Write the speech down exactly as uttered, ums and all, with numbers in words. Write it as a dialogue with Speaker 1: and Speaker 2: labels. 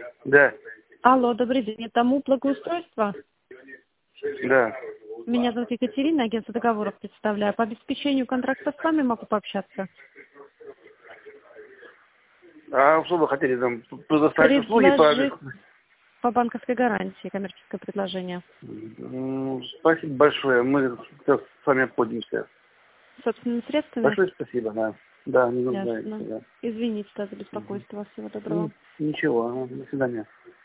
Speaker 1: Да.
Speaker 2: Алло, добрый день. Это МУП «Благоустройство».
Speaker 1: Да.
Speaker 2: Меня зовут Екатерина, агентство договоров представляю. По обеспечению контракта с вами могу пообщаться.
Speaker 1: А что вы хотели там предоставить услуги
Speaker 2: Предложить
Speaker 1: по...
Speaker 2: по банковской гарантии, коммерческое предложение.
Speaker 1: Ну, спасибо большое. Мы сейчас с вами обходимся.
Speaker 2: Собственными средствами?
Speaker 1: Большое спасибо, да. Да, не нуждаемся,
Speaker 2: Ясно.
Speaker 1: да.
Speaker 2: Извините да, за беспокойство. Всего доброго.
Speaker 1: М, Ничего, ага, до свидания.